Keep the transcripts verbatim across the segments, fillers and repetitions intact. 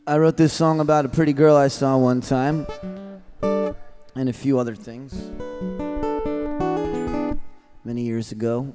I wrote this song about a pretty girl I saw one time, and a few other things, many years ago.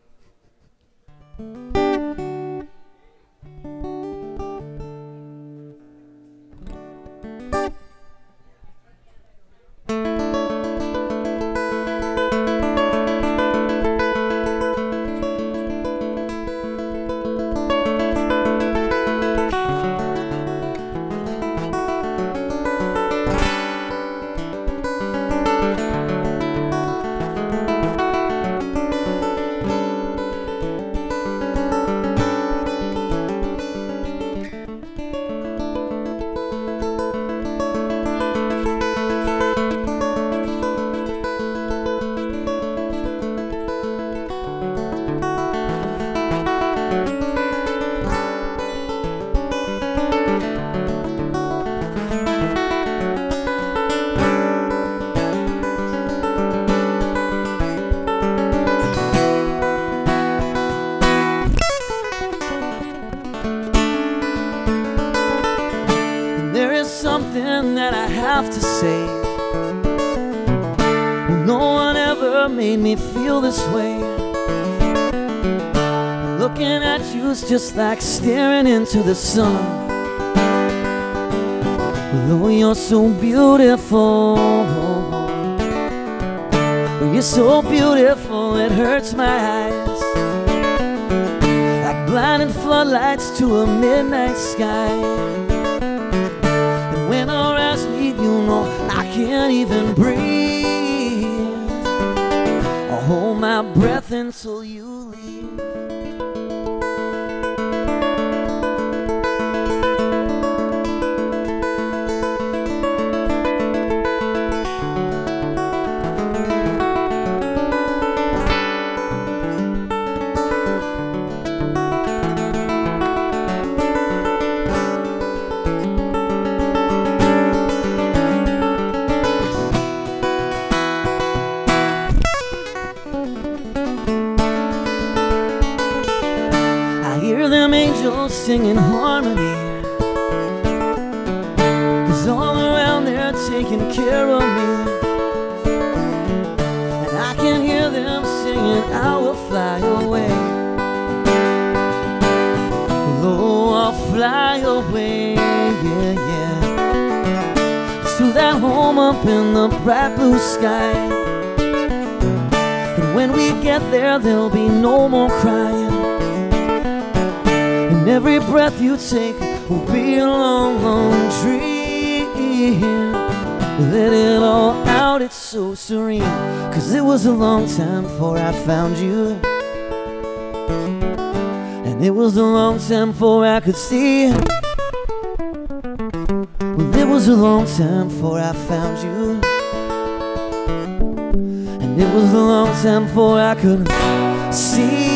Something that I have to say. No one ever made me feel this way. Looking at you is just like staring into the sun. Although you're so beautiful, you're so beautiful it hurts my eyes, like blinding floodlights to a midnight sky. When our eyes meet, you know I can't even breathe. I'll hold my breath until you leave. Them angels singing harmony, 'cause all around they're taking care of me. And I can hear them singing, I will fly away. Oh, I'll fly away, yeah, yeah, to that home up in the bright blue sky. And when we get there, there'll be no more crying. And every breath you take will be a long, long dream. Let it all out, it's so serene. 'Cause it was a long time before I found you, and it was a long time before I could see. Well, it was a long time before I found you, and it was a long time before I could see.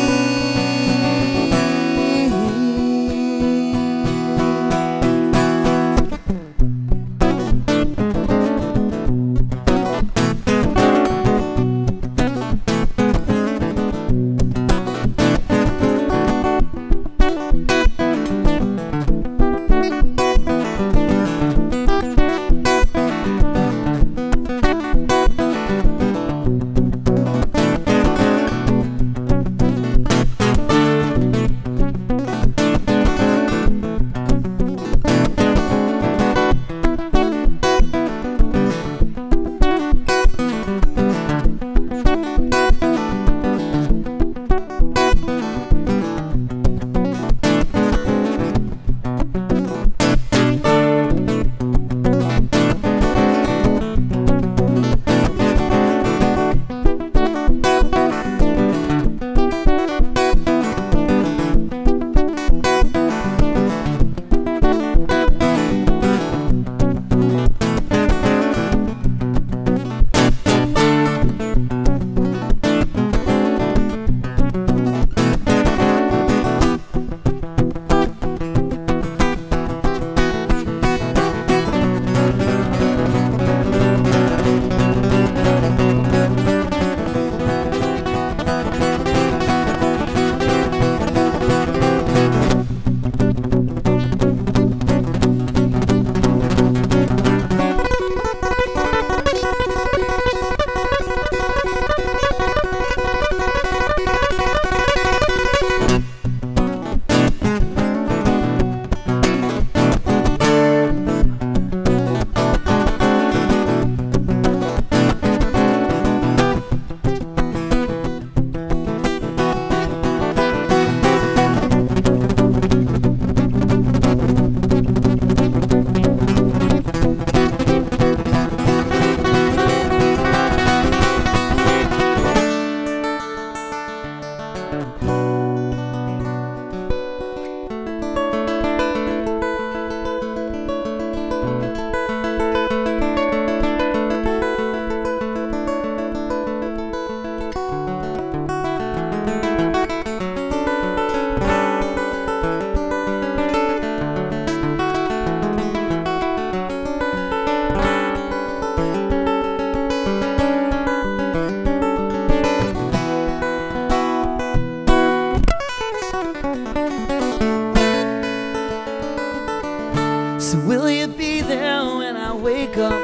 So will you be there when I wake up?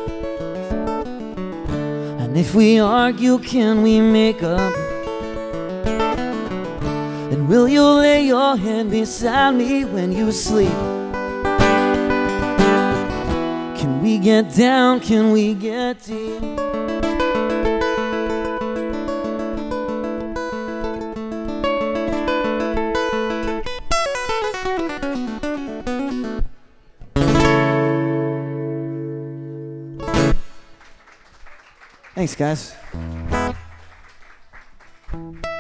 And if we argue, can we make up? And will you lay your hand beside me when you sleep? Can we get down? Can we get deep? Thanks, guys.